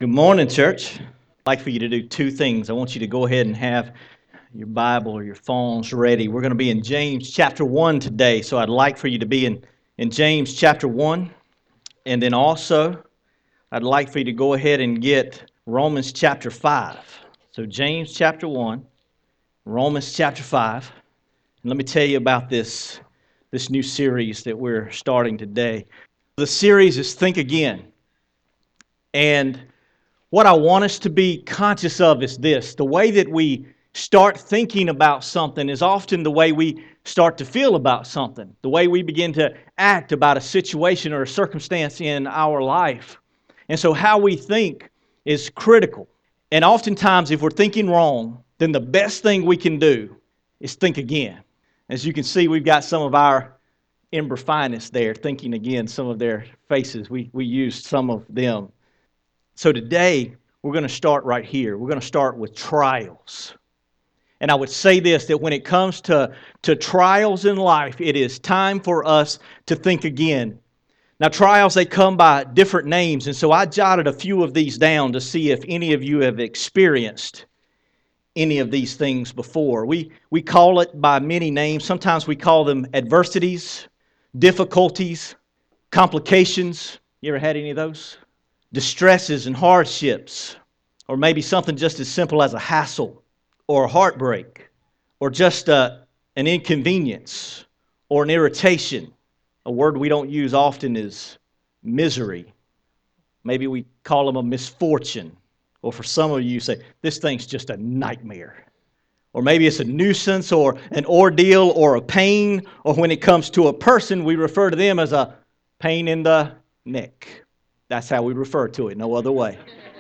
Good morning, church. I'd like for you to do two things. I want you to go ahead and have your Bible or your phones ready. We're going to be in James chapter 1 today, so I'd like for you to be in James chapter 1. And then also, I'd like for you to go ahead and get Romans chapter 5. So James chapter 1, Romans chapter 5. And let me tell you about this new series that we're starting today. The series is Think Again. And what I want us to be conscious of is this. The way that we start thinking about something is often the way we start to feel about something, the way we begin to act about a situation or a circumstance in our life. And so how we think is critical. And oftentimes, if we're thinking wrong, then the best thing we can do is think again. As you can see, we've got some of our Ember finest there, thinking again, some of their faces. We used some of them. So today, we're going to start right here. We're going to start with trials. And I would say this, that when it comes to trials in life, it is time for us to think again. Now, trials, they come by different names, and so I jotted a few of these down to see if any of you have experienced any of these things before. We call it by many names. Sometimes we call them adversities, difficulties, complications. You ever had any of those? Distresses and hardships, or maybe something just as simple as a hassle or a heartbreak, or just an inconvenience or an irritation. A word we don't use often is misery. Maybe we call them a misfortune, or for some of you say, this thing's just a nightmare. Or maybe it's a nuisance or an ordeal or a pain, or when it comes to a person, we refer to them as a pain in the neck. That's how we refer to it, no other way.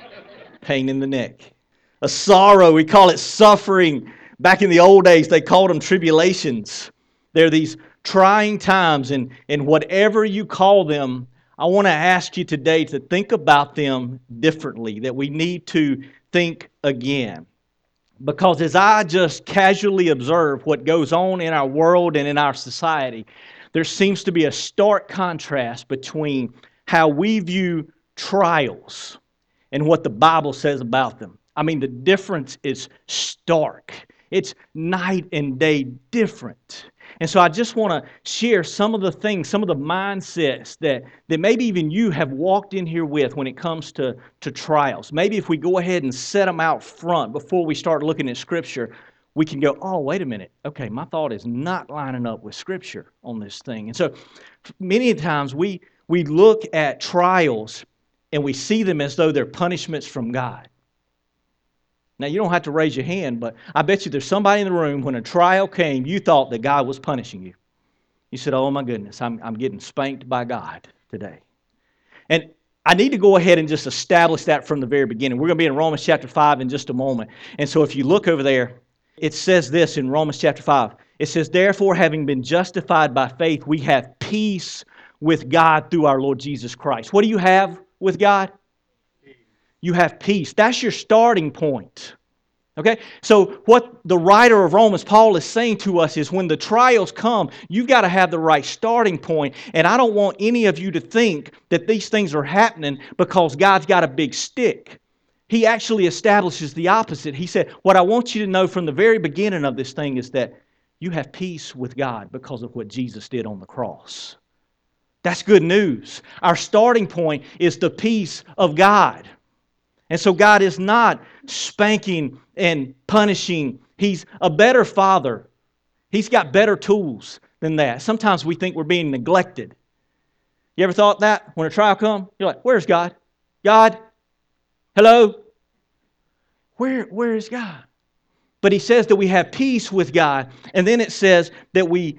Pain in the neck. A sorrow, we call it suffering. Back in the old days, they called them tribulations. They're these trying times, and whatever you call them, I want to ask you today to think about them differently, that we need to think again. Because as I just casually observe what goes on in our world and in our society, there seems to be a stark contrast between how we view trials and what the Bible says about them. I mean, the difference is stark. It's night and day different. And so I just want to share some of the things, some of the mindsets that maybe even you have walked in here with when it comes to trials. Maybe if we go ahead and set them out front before we start looking at Scripture, we can go, oh, wait a minute. Okay, my thought is not lining up with Scripture on this thing. And so many times we look at trials and we see them as though they're punishments from God. Now, you don't have to raise your hand, but I bet you there's somebody in the room when a trial came, you thought that God was punishing you. You said, oh my goodness, I'm getting spanked by God today. And I need to go ahead and just establish that from the very beginning. We're going to be in Romans chapter 5 in just a moment. And so if you look over there, it says this in Romans chapter 5. It says, therefore, having been justified by faith, we have peace with God through our Lord Jesus Christ. What do you have with God? Peace. You have peace. That's your starting point. Okay? So what the writer of Romans, Paul, is saying to us is when the trials come, you've got to have the right starting point. And I don't want any of you to think that these things are happening because God's got a big stick. He actually establishes the opposite. He said, what I want you to know from the very beginning of this thing is that you have peace with God because of what Jesus did on the cross. That's good news. Our starting point is the peace of God. And so God is not spanking and punishing. He's a better Father. He's got better tools than that. Sometimes we think we're being neglected. You ever thought that? When a trial comes, you're like, where's God? God? Hello? Where is God? But He says that we have peace with God. And then it says that we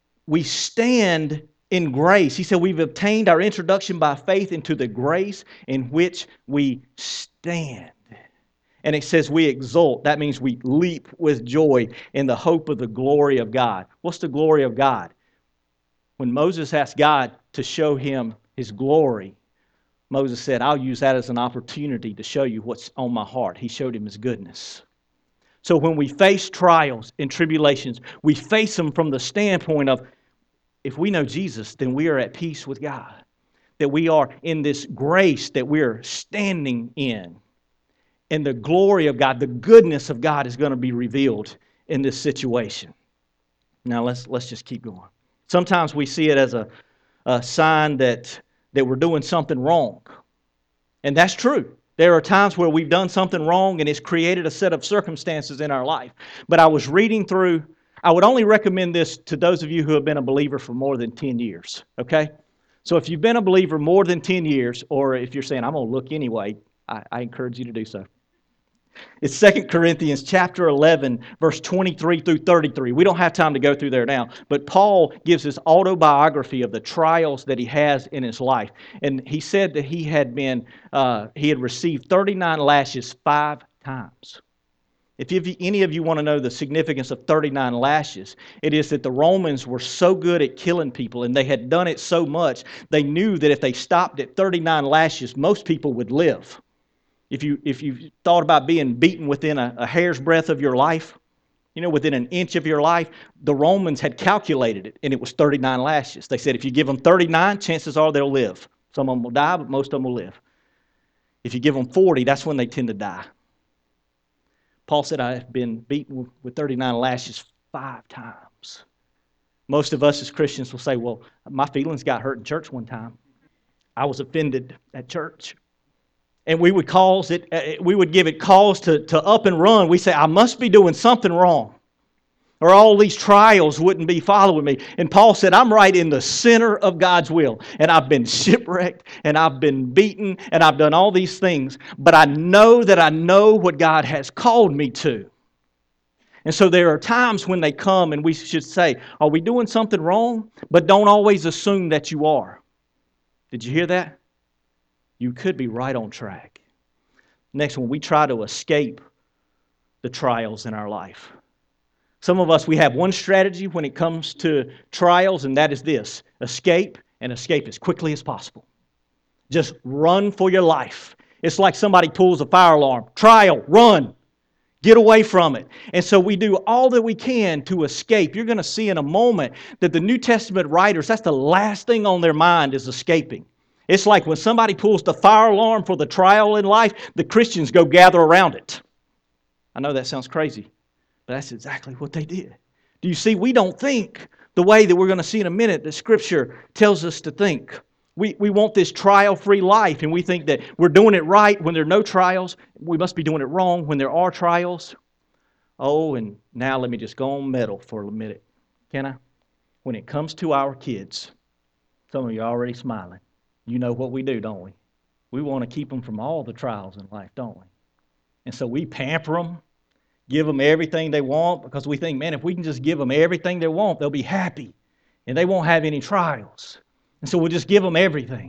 stand in grace. He said we've obtained our introduction by faith into the grace in which we stand. And it says we exult. That means we leap with joy in the hope of the glory of God. What's the glory of God? When Moses asked God to show him His glory, Moses said, I'll use that as an opportunity to show you what's on my heart. He showed him His goodness. So when we face trials and tribulations, we face them from the standpoint of, if we know Jesus, then we are at peace with God. that we are in this grace that we're standing in. And the glory of God, the goodness of God is going to be revealed in this situation. Now let's just keep going. Sometimes we see it as a sign that we're doing something wrong. And that's true. There are times where we've done something wrong and it's created a set of circumstances in our life. But I was reading through, I would only recommend this to those of you who have been a believer for more than 10 years, okay? So if you've been a believer more than 10 years, or if you're saying, I'm going to look anyway, I encourage you to do so. It's 2 Corinthians chapter 11, verse 23 through 33. We don't have time to go through there now, but Paul gives his autobiography of the trials that he has in his life. And he said that he had received 39 lashes 5 times. If any of you want to know the significance of 39 lashes, it is that the Romans were so good at killing people and they had done it so much, they knew that if they stopped at 39 lashes, most people would live. If you thought about being beaten within a hair's breadth of your life, within an inch of your life, the Romans had calculated it, and it was 39 lashes. They said if you give them 39, chances are they'll live. Some of them will die, but most of them will live. If you give them 40, that's when they tend to die. Paul said, I have been beaten with 39 lashes 5 times. Most of us as Christians will say, well, my feelings got hurt in church one time. I was offended at church. And we would give it cause to up and run. We say, I must be doing something wrong, or all these trials wouldn't be following me. And Paul said, I'm right in the center of God's will. And I've been shipwrecked, and I've been beaten, and I've done all these things. But I know that I know what God has called me to. And so there are times when they come and we should say, are we doing something wrong? But don't always assume that you are. Did you hear that? You could be right on track. Next one, we try to escape the trials in our life. Some of us, we have one strategy when it comes to trials, and that is this: escape, and escape as quickly as possible. Just run for your life. It's like somebody pulls a fire alarm. Trial, run. Get away from it. And so we do all that we can to escape. You're going to see in a moment that the New Testament writers, that's the last thing on their mind is escaping. It's like when somebody pulls the fire alarm for the trial in life, the Christians go gather around it. I know that sounds crazy, but that's exactly what they did. Do you see? We don't think the way that we're going to see in a minute that Scripture tells us to think. We want this trial-free life, and we think that we're doing it right when there are no trials. We must be doing it wrong when there are trials. Oh, and now let me just go on meddle for a minute. Can I? When it comes to our kids, some of you are already smiling. You know what we do, don't we? We want to keep them from all the trials in life, don't we? And so we pamper them, give them everything they want, because we think, man, if we can just give them everything they want, they'll be happy, and they won't have any trials. And so we'll just give them everything.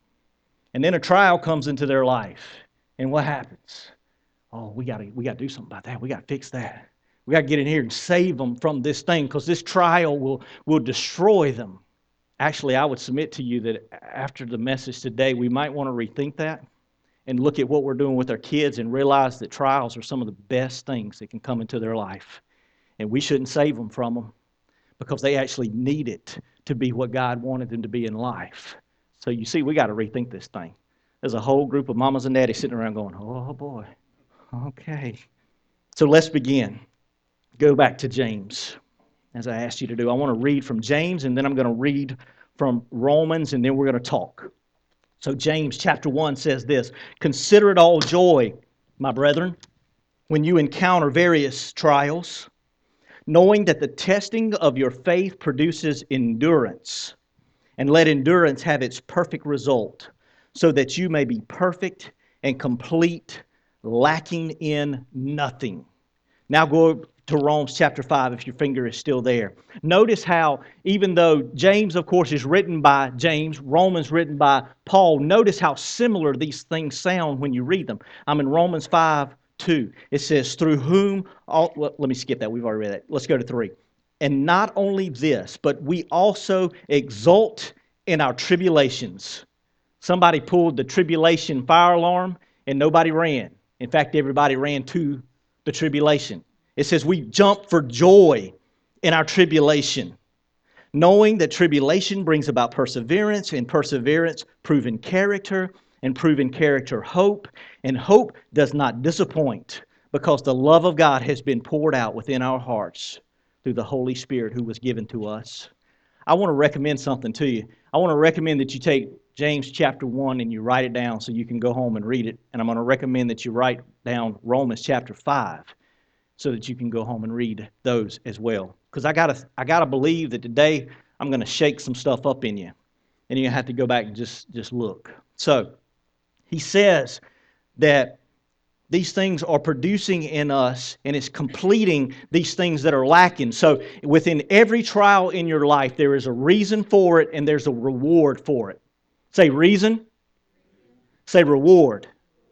And then a trial comes into their life, and what happens? Oh, we got to do something about that. We got to fix that. We got to get in here and save them from this thing, because this trial will destroy them. Actually, I would submit to you that after the message today, we might want to rethink that and look at what we're doing with our kids and realize that trials are some of the best things that can come into their life. And we shouldn't save them from them because they actually need it to be what God wanted them to be in life. So you see, we got to rethink this thing. There's a whole group of mamas and daddies sitting around going, oh boy, okay. So let's begin. Go back to James. As I asked you to do, I want to read from James, and then I'm going to read from Romans, and then we're going to talk. So James chapter 1 says this: consider it all joy, my brethren, when you encounter various trials, knowing that the testing of your faith produces endurance, and let endurance have its perfect result, so that you may be perfect and complete, lacking in nothing. Now go to Romans chapter 5 if your finger is still there. Notice how, even though James, of course, is written by James, Romans written by Paul, notice how similar these things sound when you read them. I'm in Romans 5:2. It says, through whom all... Well, let me skip that. We've already read that. Let's go to 3. And not only this, but we also exult in our tribulations. Somebody pulled the tribulation fire alarm and nobody ran. In fact, everybody ran to the tribulation. It says we jump for joy in our tribulation, knowing that tribulation brings about perseverance, and perseverance, proven character, and proven character, hope. And hope does not disappoint, because the love of God has been poured out within our hearts through the Holy Spirit who was given to us. I want to recommend something to you. I want to recommend that you take James chapter 1 and you write it down so you can go home and read it. And I'm going to recommend that you write down Romans chapter 5 so that you can go home and read those as well. Because I gotta believe that today I'm going to shake some stuff up in you. And you have to go back and just look. So he says that these things are producing in us, and it's completing these things that are lacking. So within every trial in your life, there is a reason for it, and there's a reward for it. Say reason. Say reward.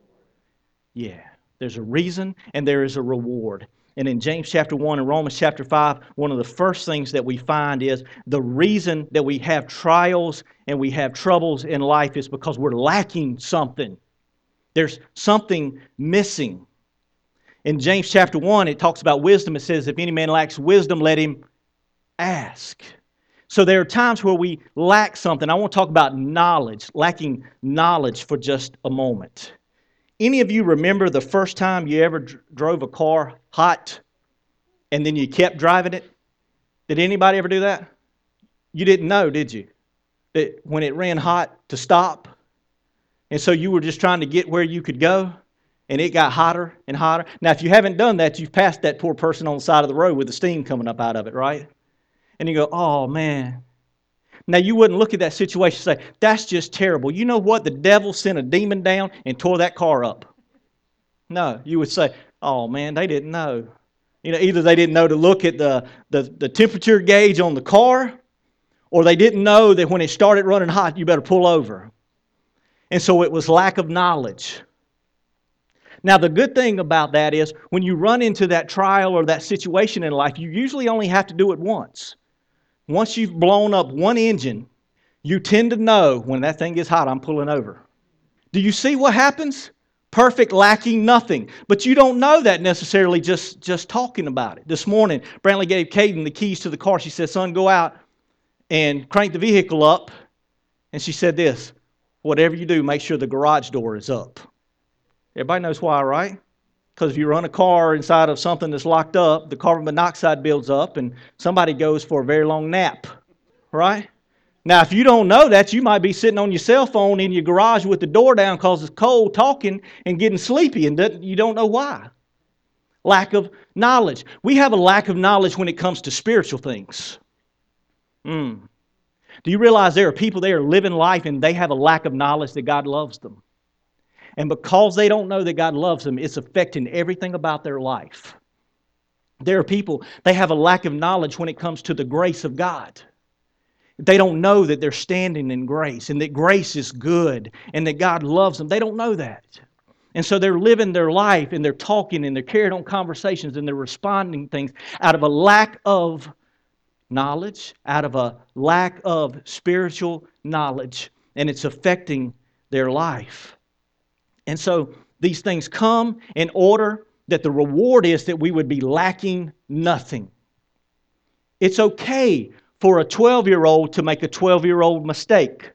Yeah, there's a reason, and there is a reward. And in James chapter 1 and Romans chapter 5, one of the first things that we find is the reason that we have trials and we have troubles in life is because we're lacking something. There's something missing. In James chapter 1, it talks about wisdom. It says, if any man lacks wisdom, let him ask. So there are times where we lack something. I want to talk about knowledge, lacking knowledge for just a moment. Any of you remember the first time you ever drove a car hot and then you kept driving it? Did anybody ever do that? You didn't know, did you? That when it ran hot to stop? And so you were just trying to get where you could go, and it got hotter and hotter. Now, if you haven't done that, you've passed that poor person on the side of the road with the steam coming up out of it, right? And you go, oh, man. Now, you wouldn't look at that situation and say, that's just terrible. You know what? The devil sent a demon down and tore that car up. No, you would say, oh, man, they didn't know. You know, either they didn't know to look at the temperature gauge on the car, or they didn't know that when it started running hot, you better pull over. And so it was lack of knowledge. Now, the good thing about that is when you run into that trial or that situation in life, you usually only have to do it once. Once you've blown up one engine, you tend to know when that thing gets hot, I'm pulling over. Do you see what happens? Perfect, lacking nothing. But you don't know that necessarily just talking about it. This morning, Brantley gave Caden the keys to the car. She said, son, go out and crank the vehicle up. And she said this, whatever you do, make sure the garage door is up. Everybody knows why, right? Because if you run a car inside of something that's locked up, the carbon monoxide builds up and somebody goes for a very long nap, right? Now, if you don't know that, you might be sitting on your cell phone in your garage with the door down because it's cold, talking and getting sleepy, and you don't know why. Lack of knowledge. We have a lack of knowledge when it comes to spiritual things. Do you realize there are people there living life and they have a lack of knowledge that God loves them? And because they don't know that God loves them, it's affecting everything about their life. There are people, they have a lack of knowledge when it comes to the grace of God. They don't know that they're standing in grace and that grace is good and that God loves them. They don't know that. And so they're living their life and they're talking and they're carrying on conversations and they're responding things out of a lack of knowledge, out of a lack of spiritual knowledge, and it's affecting their life. And so these things come in order that the reward is that we would be lacking nothing. It's okay for a 12-year-old to make a 12-year-old mistake.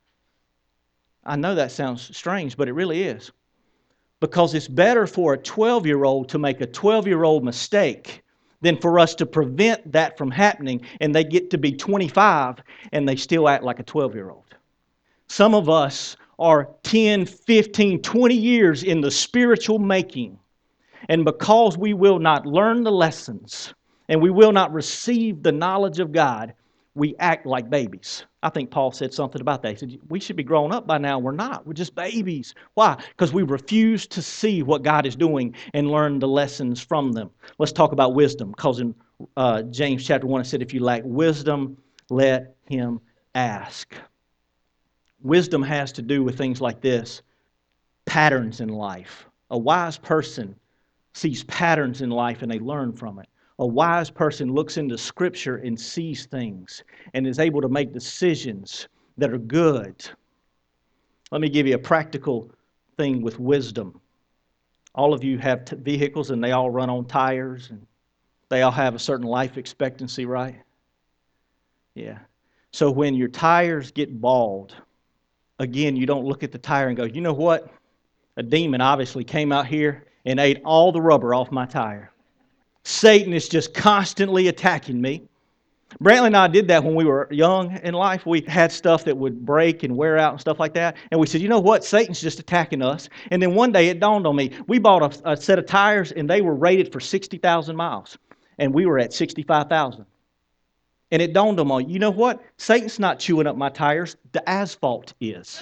I know that sounds strange, but it really is. Because it's better for a 12-year-old to make a 12-year-old mistake than for us to prevent that from happening and they get to be 25 and they still act like a 12-year-old. Some of us are 10, 15, 20 years in the spiritual making. And because we will not learn the lessons and we will not receive the knowledge of God, we act like babies. I think Paul said something about that. He said, we should be grown up by now. We're not. We're just babies. Why? Because we refuse to see what God is doing and learn the lessons from them. Let's talk about wisdom. Because in James chapter 1, it said, if you lack wisdom, let him ask. Wisdom has to do with things like this. Patterns in life. A wise person sees patterns in life and they learn from it. A wise person looks into Scripture and sees things and is able to make decisions that are good. Let me give you a practical thing with wisdom. All of you have vehicles and they all run on tires and they all have a certain life expectancy, right? Yeah. So when your tires get bald, again, you don't look at the tire and go, you know what? A demon obviously came out here and ate all the rubber off my tire. Satan is just constantly attacking me. Brantley and I did that when we were young in life. We had stuff that would break and wear out and stuff like that. And we said, you know what? Satan's just attacking us. And then one day it dawned on me. We bought a set of tires and they were rated for 60,000 miles. And we were at 65,000. And it dawned on me, you know what? Satan's not chewing up my tires. The asphalt is.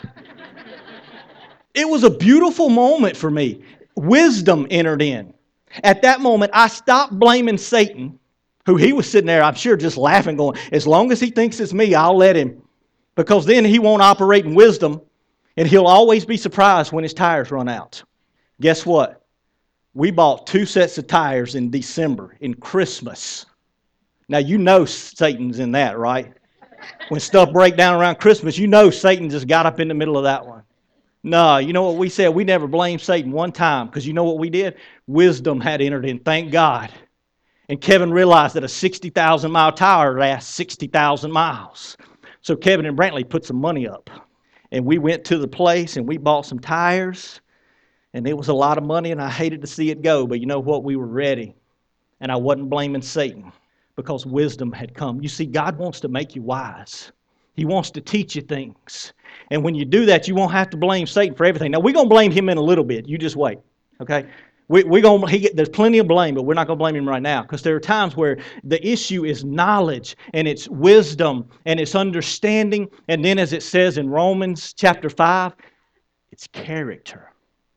It was a beautiful moment for me. Wisdom entered in. At that moment, I stopped blaming Satan, who he was sitting there, I'm sure, just laughing, going, as long as he thinks it's me, I'll let him. Because then he won't operate in wisdom, and he'll always be surprised when his tires run out. Guess what? We bought 2 sets of tires in December, in Christmas. Now, you know Satan's in that, right? When stuff breaks down around Christmas, you know Satan just got up in the middle of that one. No, you know what we said? We never blamed Satan one time, because you know what we did? Wisdom had entered in, thank God. And Kevin realized that a 60,000-mile tire lasts 60,000 miles. So Kevin and Brantley put some money up. And we went to the place and we bought some tires. And it was a lot of money and I hated to see it go. But you know what? We were ready. And I wasn't blaming Satan because wisdom had come. You see, God wants to make you wise. He wants to teach you things. And when you do that, you won't have to blame Satan for everything. Now, we're going to blame him in a little bit. You just wait. Okay? There's plenty of blame, but we're not going to blame him right now because there are times where the issue is knowledge and it's wisdom and it's understanding. And then as it says in Romans chapter 5, it's character.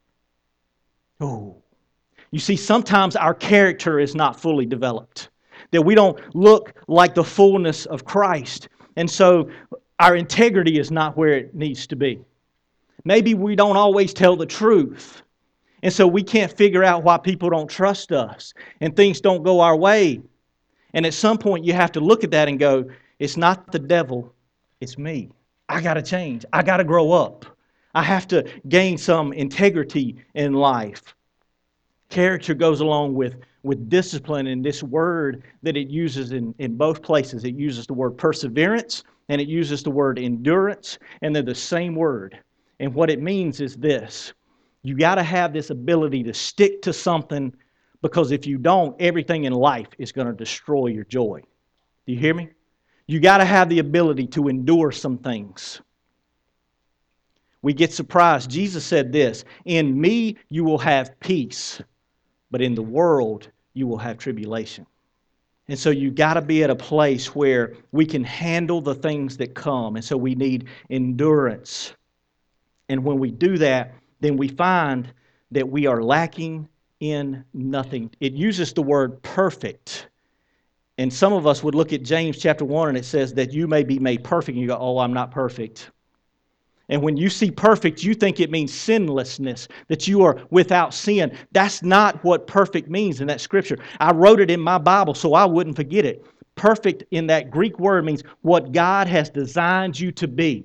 Oh, you see, sometimes our character is not fully developed, that we don't look like the fullness of Christ. And so our integrity is not where it needs to be. Maybe we don't always tell the truth. And so we can't figure out why people don't trust us and things don't go our way. And at some point you have to look at that and go, it's not the devil, it's me. I got to change. I got to grow up. I have to gain some integrity in life. Character goes along with discipline, and this word that it uses in both places. It uses the word perseverance and it uses the word endurance, and they're the same word. And what it means is this. You got to have this ability to stick to something, because if you don't, everything in life is going to destroy your joy. Do you hear me? You got to have the ability to endure some things. We get surprised. Jesus said this, in me you will have peace, but in the world you will have tribulation. And so you got to be at a place where we can handle the things that come. And so we need endurance. And when we do that, then we find that we are lacking in nothing. It uses the word perfect. And some of us would look at James chapter 1 and it says that you may be made perfect. And you go, oh, I'm not perfect. And when you see perfect, you think it means sinlessness, that you are without sin. That's not what perfect means in that scripture. I wrote it in my Bible so I wouldn't forget it. Perfect in that Greek word means what God has designed you to be.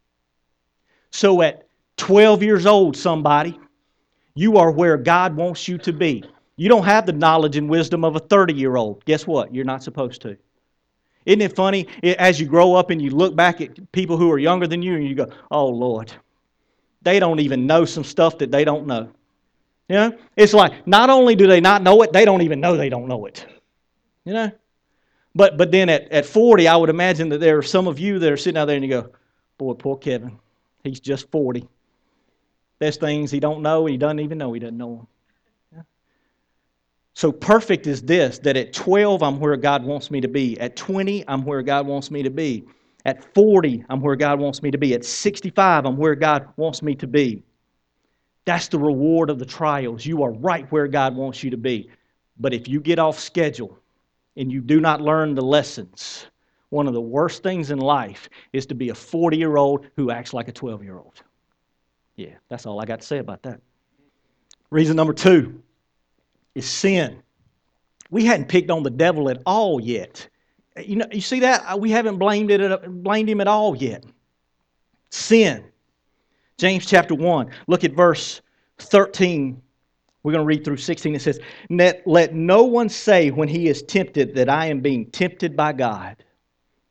So at 12 years old, somebody, you are where God wants you to be. You don't have the knowledge and wisdom of a 30-year-old. Guess what? You're not supposed to. Isn't it funny, as you grow up and you look back at people who are younger than you and you go, oh, Lord, they don't even know some stuff that they don't know. You know? It's like, not only do they not know it, they don't even know they don't know it. You know? But then at 40, I would imagine that there are some of you that are sitting out there and you go, boy, poor Kevin, he's just 40. There's things he don't know, he doesn't even know he doesn't know them. Yeah. So perfect is this, that at 12, I'm where God wants me to be. At 20, I'm where God wants me to be. At 40, I'm where God wants me to be. At 65, I'm where God wants me to be. That's the reward of the trials. You are right where God wants you to be. But if you get off schedule and you do not learn the lessons, one of the worst things in life is to be a 40-year-old who acts like a 12-year-old. Yeah, that's all I got to say about that. Reason number 2 is sin. We hadn't picked on the devil at all yet. You know, you see that? We haven't blamed him at all yet. Sin. James chapter 1. Look at verse 13. We're going to read through 16. It says, let no one say when he is tempted that I am being tempted by God.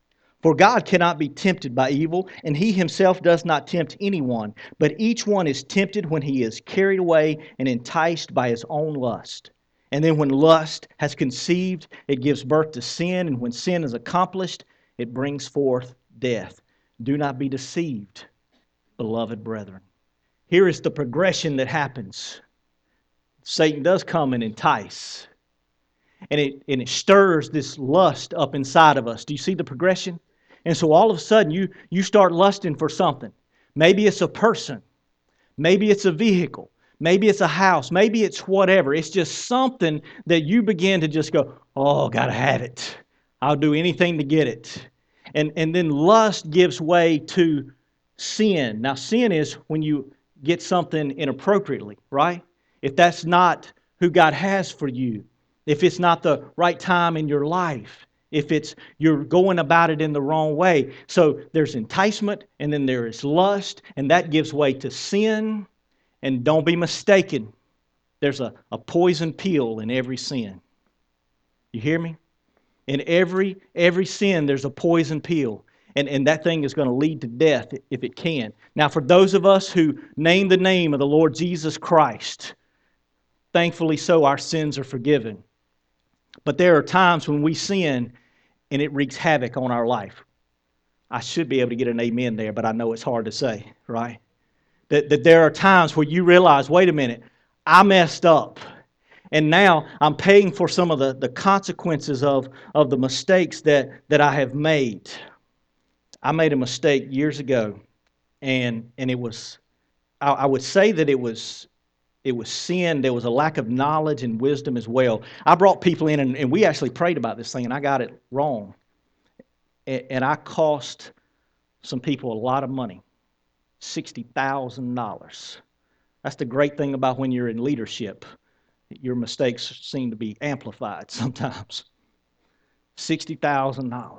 For God cannot be tempted by evil, and He Himself does not tempt anyone. But each one is tempted when he is carried away and enticed by his own lust. And then when lust has conceived, it gives birth to sin, and when sin is accomplished, it brings forth death. Do not be deceived, beloved brethren. Here is the progression that happens. Satan does come and entice. And it stirs this lust up inside of us. Do you see the progression? And so all of a sudden you start lusting for something. Maybe it's a person. Maybe it's a vehicle. Maybe it's a house. Maybe it's whatever. It's just something that you begin to just go, oh, gotta have it. I'll do anything to get it. And then lust gives way to sin. Now sin is when you get something inappropriately, right? If that's not who God has for you, if it's not the right time in your life, if it's you're going about it in the wrong way. So there's enticement, and then there is lust, and that gives way to sin. And don't be mistaken, there's a poison pill in every sin. You hear me? In every sin, there's a poison pill. And that thing is going to lead to death if it can. Now, for those of us who name the name of the Lord Jesus Christ, thankfully so, our sins are forgiven. But there are times when we sin and it wreaks havoc on our life. I should be able to get an amen there, but I know it's hard to say, right? That there are times where you realize, wait a minute, I messed up. And now I'm paying for some of the consequences of the mistakes that I have made. I made a mistake years ago, and it was, I would say that it was sin. There was a lack of knowledge and wisdom as well. I brought people in, and we actually prayed about this thing, and I got it wrong. And I cost some people a lot of money, $60,000. That's the great thing about when you're in leadership. Your mistakes seem to be amplified sometimes. $60,000.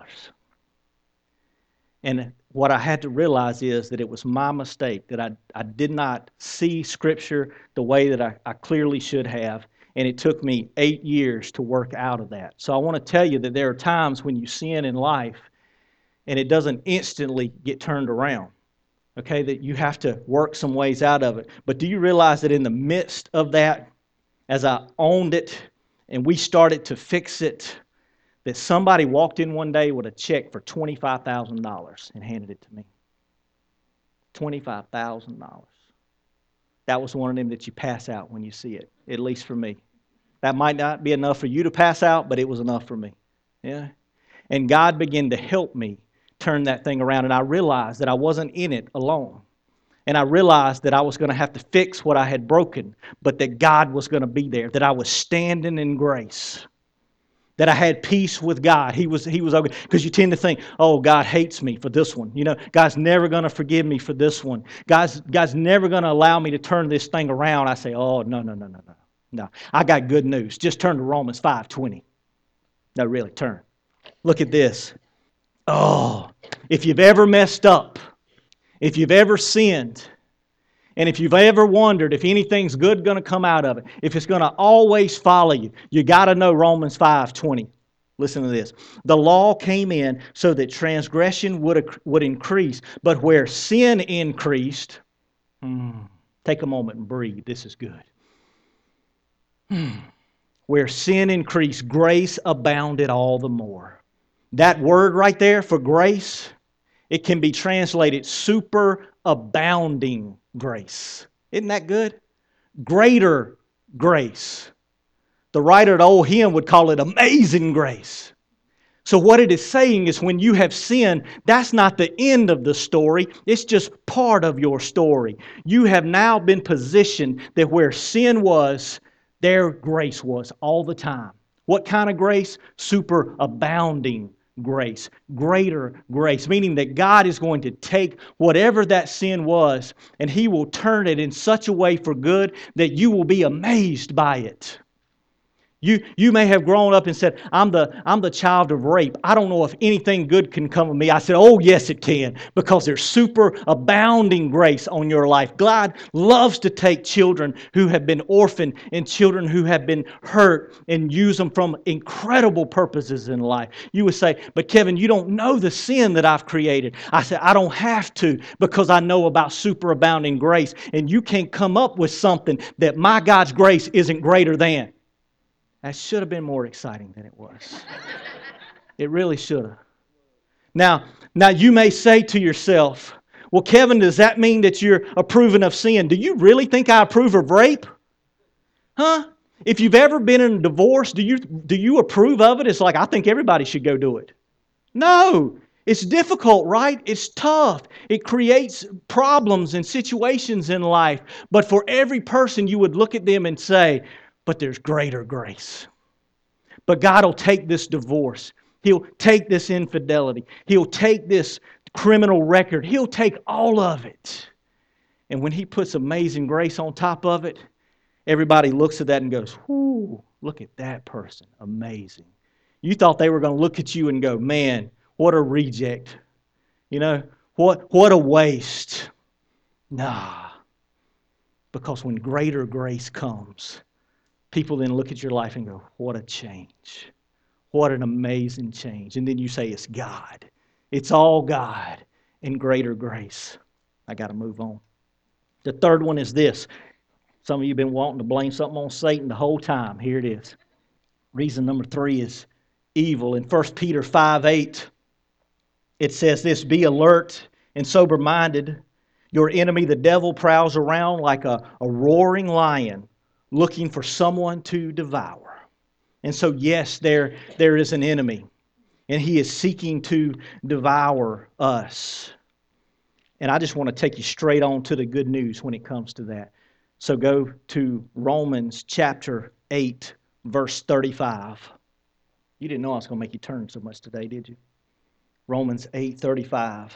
And what I had to realize is that it was my mistake, that I did not see Scripture the way that I clearly should have, and it took me 8 years to work out of that. So I want to tell you that there are times when you sin in life, and it doesn't instantly get turned around, okay, that you have to work some ways out of it. But do you realize that in the midst of that, as I owned it, and we started to fix it, that somebody walked in one day with a check for $25,000 and handed it to me. $25,000. That was one of them that you pass out when you see it, at least for me. That might not be enough for you to pass out, but it was enough for me. Yeah. And God began to help me turn that thing around, and I realized that I wasn't in it alone. And I realized that I was going to have to fix what I had broken, but that God was going to be there, that I was standing in grace, that I had peace with God. He was okay. Because you tend to think, oh, God hates me for this one. You know, God's never going to forgive me for this one. God's never going to allow me to turn this thing around. I say, oh, no. I got good news. Just turn to Romans 5:20. No, really, turn. Look at this. Oh, if you've ever messed up, if you've ever sinned, and if you've ever wondered if anything's good going to come out of it, if it's going to always follow you, you got to know Romans 5:20. Listen to this. The law came in so that transgression would increase, but where sin increased, take a moment and breathe. This is good. Where sin increased, grace abounded all the more. That word right there for grace, it can be translated superabounding grace. Isn't that good? Greater grace. The writer of the old hymn would call it amazing grace. So what it is saying is when you have sinned, that's not the end of the story. It's just part of your story. You have now been positioned that where sin was, there grace was all the time. What kind of grace? Superabounding grace, greater grace, meaning that God is going to take whatever that sin was and He will turn it in such a way for good that you will be amazed by it. You may have grown up and said, I'm the child of rape. I don't know if anything good can come of me. I said, oh, yes, it can, because there's super abounding grace on your life. God loves to take children who have been orphaned and children who have been hurt and use them from incredible purposes in life. You would say, but Kevin, you don't know the sin that I've created. I said, I don't have to, because I know about super abounding grace. And you can't come up with something that my God's grace isn't greater than. That should have been more exciting than it was. It really should have. Now you may say to yourself, well, Kevin, does that mean that you're approving of sin? Do you really think I approve of rape? Huh? If you've ever been in a divorce, do you approve of it? It's like, I think everybody should go do it. No. It's difficult, right? It's tough. It creates problems and situations in life. But for every person, you would look at them and say, but there's greater grace. But God will take this divorce. He'll take this infidelity. He'll take this criminal record. He'll take all of it. And when He puts amazing grace on top of it, everybody looks at that and goes, whoo, look at that person. Amazing. You thought they were going to look at you and go, man, what a reject. You know, what a waste. Nah. Because when greater grace comes, people then look at your life and go, what a change. What an amazing change. And then you say, it's God. It's all God and greater grace. I got to move on. The third one is this. Some of you have been wanting to blame something on Satan the whole time. Here it is. Reason number 3 is evil. In 1 Peter 5:8, it says this, be alert and sober-minded. Your enemy, the devil, prowls around like a roaring lion, looking for someone to devour. And so, yes, there is an enemy, and he is seeking to devour us. And I just want to take you straight on to the good news when it comes to that. So go to Romans chapter 8, verse 35. You didn't know I was going to make you turn so much today, did you? Romans 8:35.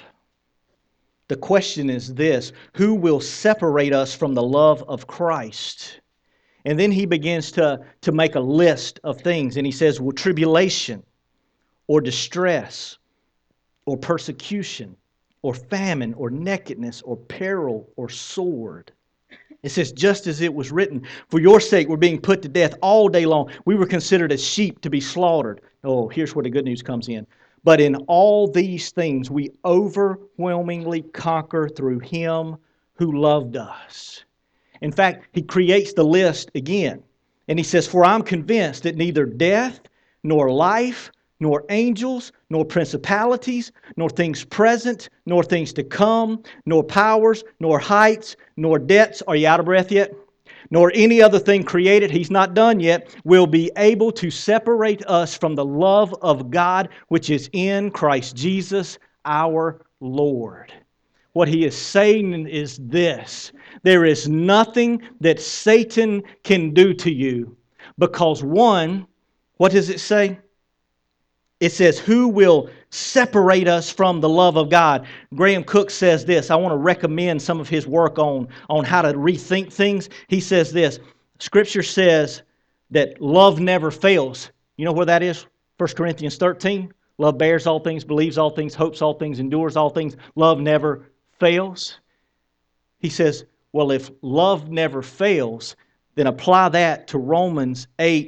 The question is this, who will separate us from the love of Christ? And then he begins to make a list of things. And he says, well, tribulation, or distress, or persecution, or famine, or nakedness, or peril, or sword. It says, just as it was written, for your sake we're being put to death all day long. We were considered as sheep to be slaughtered. Oh, here's where the good news comes in. But in all these things we overwhelmingly conquer through Him who loved us. In fact, he creates the list again. And he says, for I'm convinced that neither death, nor life, nor angels, nor principalities, nor things present, nor things to come, nor powers, nor heights, nor depths. Are you out of breath yet? Nor any other thing created, he's not done yet, will be able to separate us from the love of God which is in Christ Jesus our Lord. What he is saying is this. There is nothing that Satan can do to you because one, what does it say? It says, who will separate us from the love of God? Graham Cook says this. I want to recommend some of his work on how to rethink things. He says this. Scripture says that love never fails. You know where that is? 1 Corinthians 13. Love bears all things, believes all things, hopes all things, endures all things. Love never fails. He says, well, if love never fails, then apply that to Romans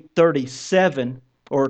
8:37 or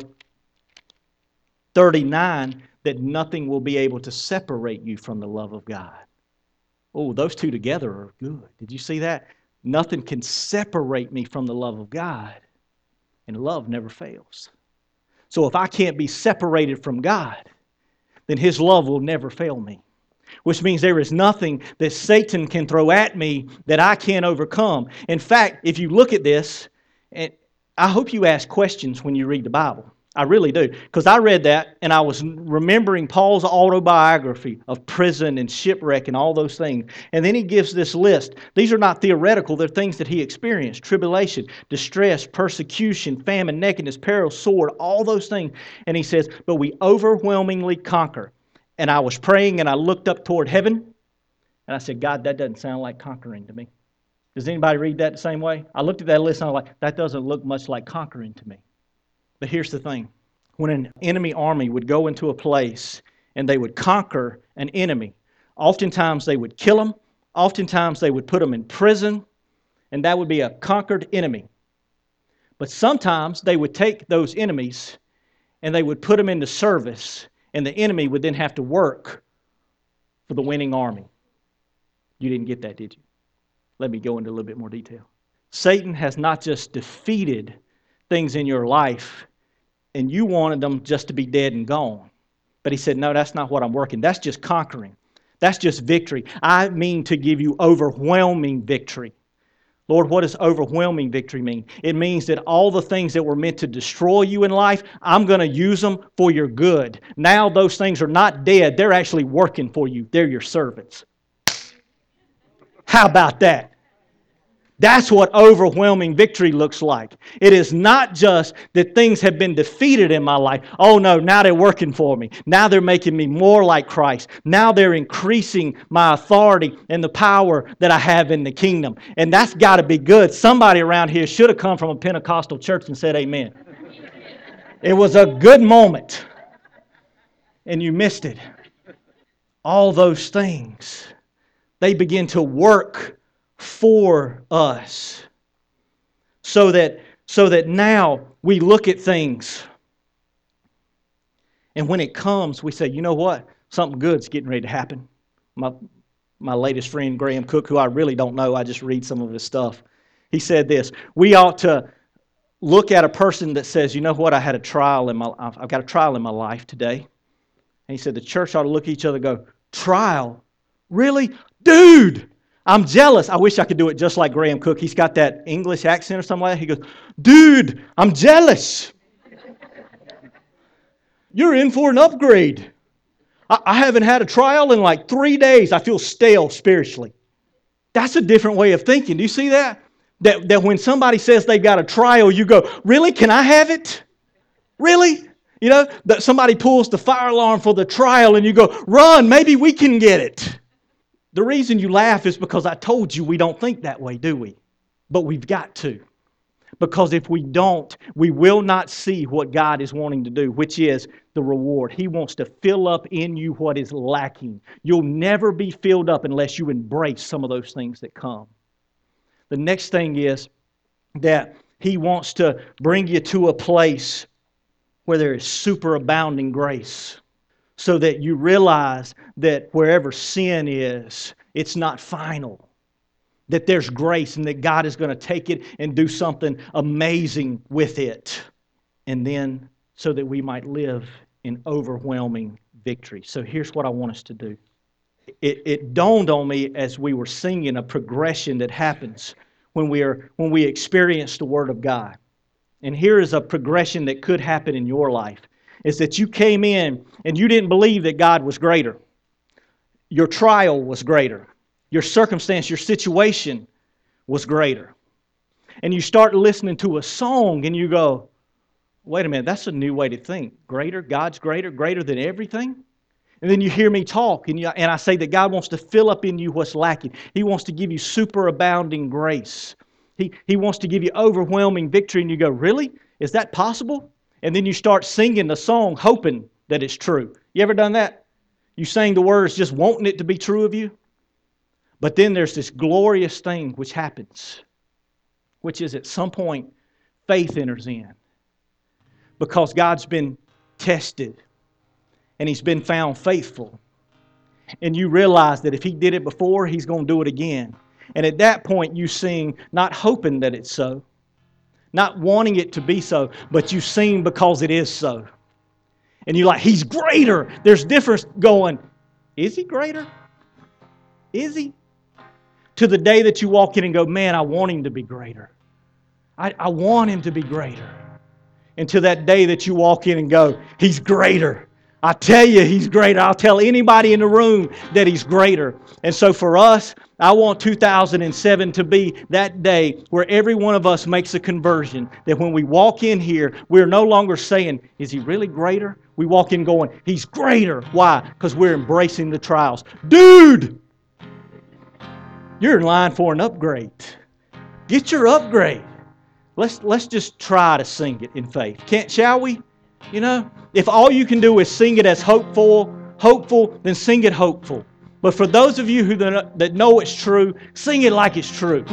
39, that nothing will be able to separate you from the love of God. Oh, those two together are good. Did you see that? Nothing can separate me from the love of God. And love never fails. So if I can't be separated from God, then His love will never fail me. Which means there is nothing that Satan can throw at me that I can't overcome. In fact, if you look at this, and I hope you ask questions when you read the Bible. I really do. Because I read that and I was remembering Paul's autobiography of prison and shipwreck and all those things. And then he gives this list. These are not theoretical. They're things that he experienced. Tribulation, distress, persecution, famine, nakedness, peril, sword, all those things. And he says, but we overwhelmingly conquer. And I was praying and I looked up toward heaven. And I said, God, that doesn't sound like conquering to me. Does anybody read that the same way? I looked at that list and I was like, that doesn't look much like conquering to me. But here's the thing. When an enemy army would go into a place and they would conquer an enemy, oftentimes they would kill them, oftentimes they would put them in prison, and that would be a conquered enemy. But sometimes they would take those enemies and they would put them into service, and the enemy would then have to work for the winning army. You didn't get that, did you? Let me go into a little bit more detail. Satan has not just defeated things in your life, and you wanted them just to be dead and gone. But he said, no, that's not what I'm working. That's just conquering. That's just victory. I mean to give you overwhelming victory. Lord, what does overwhelming victory mean? It means that all the things that were meant to destroy you in life, I'm going to use them for your good. Now those things are not dead. They're actually working for you. They're your servants. How about that? That's what overwhelming victory looks like. It is not just that things have been defeated in my life. Oh no, now they're working for me. Now they're making me more like Christ. Now they're increasing my authority and the power that I have in the kingdom. And that's got to be good. Somebody around here should have come from a Pentecostal church and said amen. It was a good moment. And you missed it. All those things, they begin to work for us, so that now we look at things, and when it comes, we say, you know what? Something good's getting ready to happen. My latest friend, Graham Cook, who I really don't know, I just read some of his stuff. He said this: we ought to look at a person that says, you know what? I've got a trial in my life today. And he said the church ought to look at each other and go, trial? Really? Dude! I'm jealous. I wish I could do it just like Graham Cook. He's got that English accent or something like that. He goes, dude, I'm jealous. You're in for an upgrade. I haven't had a trial in like 3 days. I feel stale spiritually. That's a different way of thinking. Do you see that? That when somebody says they've got a trial, you go, really? Can I have it? Really? You know, that somebody pulls the fire alarm for the trial and you go, run, maybe we can get it. The reason you laugh is because I told you we don't think that way, do we? But we've got to. Because if we don't, we will not see what God is wanting to do, which is the reward. He wants to fill up in you what is lacking. You'll never be filled up unless you embrace some of those things that come. The next thing is that He wants to bring you to a place where there is superabounding grace, so that you realize that wherever sin is, it's not final. That there's grace and that God is going to take it and do something amazing with it. And then so that we might live in overwhelming victory. So here's what I want us to do. It dawned on me as we were singing a progression that happens when we experience the Word of God. And here is a progression that could happen in your life. Is that you came in and you didn't believe that God was greater. Your trial was greater. Your circumstance, your situation was greater. And you start listening to a song and you go, wait a minute, that's a new way to think. Greater, God's greater than everything? And then you hear me talk and I say that God wants to fill up in you what's lacking. He wants to give you superabounding grace. He wants to give you overwhelming victory and you go, really? Is that possible? And then you start singing the song hoping that it's true. You ever done that? You sang the words just wanting it to be true of you? But then there's this glorious thing which happens, which is at some point faith enters in. Because God's been tested and He's been found faithful. And you realize that if He did it before, He's going to do it again. And at that point you sing not hoping that it's so, not wanting it to be so, but you sing because it is so. And you're like, He's greater. There's difference going, is He greater? Is He? To the day that you walk in and go, man, I want Him to be greater. I want Him to be greater. And to that day that you walk in and go, He's greater. I tell you, He's greater. I'll tell anybody in the room that He's greater. And so for us, I want 2007 to be that day where every one of us makes a conversion. That when we walk in here, we're no longer saying, is He really greater? We walk in going, He's greater. Why? Because we're embracing the trials. Dude! You're in line for an upgrade. Get your upgrade. Let's just try to sing it in faith. Shall we? You know, if all you can do is sing it as hopeful, then sing it hopeful. But for those of you that know it's true, sing it like it's true.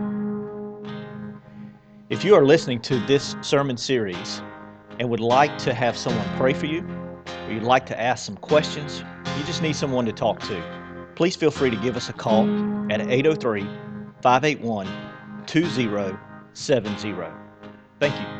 If you are listening to this sermon series and would like to have someone pray for you, or you'd like to ask some questions, you just need someone to talk to, please feel free to give us a call at 803-581-2070. Thank you.